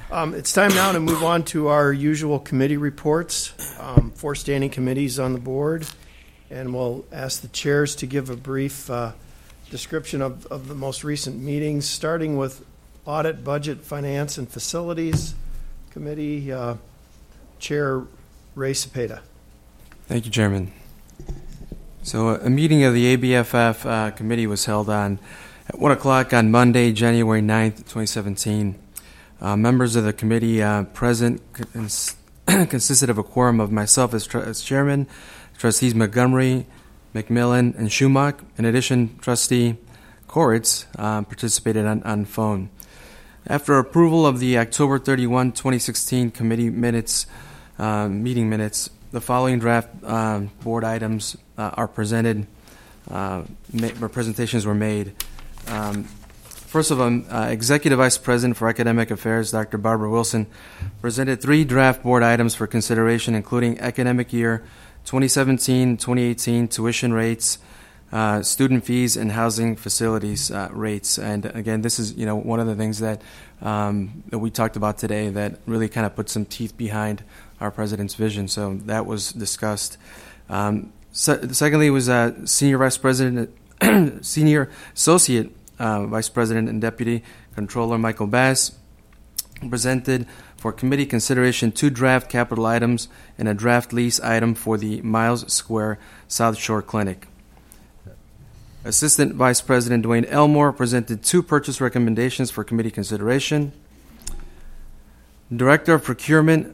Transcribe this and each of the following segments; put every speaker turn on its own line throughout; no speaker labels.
It's time now to move on to our usual committee reports. 4 standing committees on the board, and we'll ask the chairs to give a brief description of the most recent meetings, starting with Audit, Budget, Finance, and Facilities Committee. Chair Ray Cepeda.
Thank you, Chairman. So a meeting of the ABFF committee was held at 1 o'clock on Monday, January 9th, 2017. Members of the committee present consisted of a quorum of myself as chairman, trustees Montgomery, McMillan, and Schumach. In addition, trustee Koritz participated on phone. After approval of the October 31, 2016 committee minutes, meeting minutes, the following draft board items are presented. Presentations were made. First of all, Executive Vice President for Academic Affairs, Dr. Barbara Wilson, presented 3 draft board items for consideration, including academic year 2017-2018 tuition rates, student fees, and housing facilities rates. And again, this is one of the things that we talked about today that really kind of put some teeth behind our president's vision. So that was discussed. Secondly, was Senior Vice President, Senior Associate Vice President and Deputy Controller Michael Bass presented for committee consideration 2 draft capital items and a draft lease item for the Miles Square South Shore Clinic. Assistant Vice President Dwayne Elmore presented 2 purchase recommendations for committee consideration. Director of Procurement,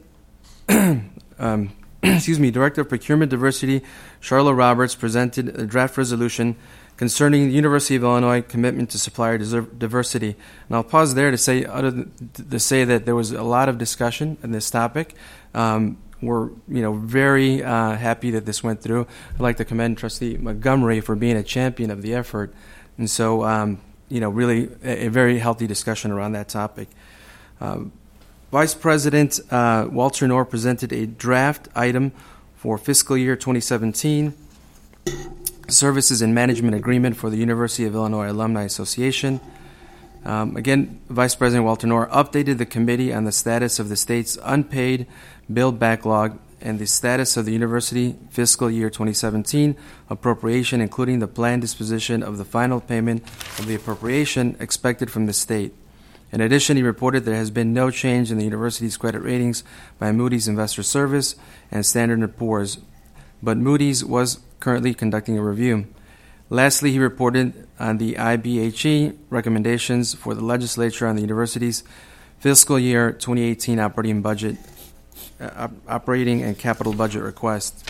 Director of Procurement Diversity Charlotte Roberts presented a draft resolution concerning the University of Illinois commitment to supplier diversity. And I'll pause there to say that there was a lot of discussion on this topic. We're very happy that this went through. I'd like to commend Trustee Montgomery for being a champion of the effort. And so, really a very healthy discussion around that topic. Vice President Walter Knorr presented a draft item for fiscal year 2017 Services and Management Agreement for the University of Illinois Alumni Association. Again, Vice President Walter Knorr updated the committee on the status of the state's unpaid bill backlog and the status of the university fiscal year 2017 appropriation, including the planned disposition of the final payment of the appropriation expected from the state. In addition, he reported there has been no change in the university's credit ratings by Moody's Investor Service and Standard & Poor's, but Moody's was currently conducting a review. Lastly, he reported on the IBHE recommendations for the legislature on the university's fiscal year 2018 operating and capital budget request.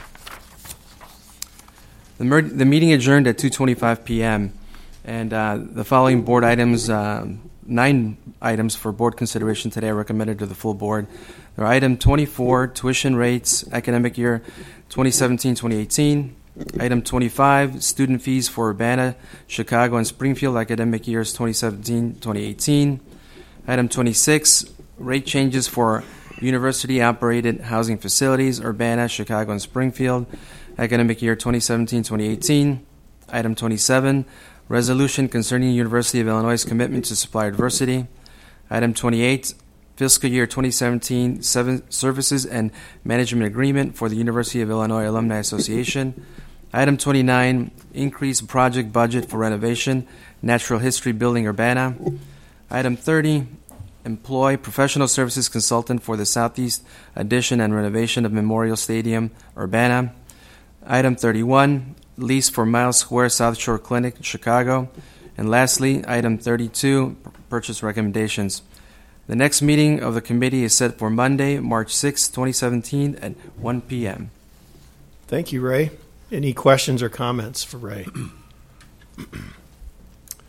The meeting adjourned at 2:25 p.m., and the following board items, 9 items for board consideration today are recommended to the full board. There are item 24, tuition rates, academic year 2017-2018. Item 25, student fees for Urbana, Chicago, and Springfield academic years 2017-2018. Item 26, rate changes for university-operated housing facilities, Urbana, Chicago, and Springfield, academic year 2017-2018. Item 27, resolution concerning University of Illinois' commitment to supplier diversity. Item 28, fiscal year 2017 Services and Management Agreement for the University of Illinois Alumni Association. Item 29, increased project budget for renovation, Natural History Building, Urbana. Item 30, employ professional services consultant for the Southeast addition and renovation of Memorial Stadium, Urbana. Item 31, lease for Miles Square South Shore Clinic, Chicago. And lastly, item 32, purchase recommendations. The next meeting of the committee is set for Monday, March 6, 2017 at 1 p.m.
Thank you, Ray. Any questions or comments for Ray?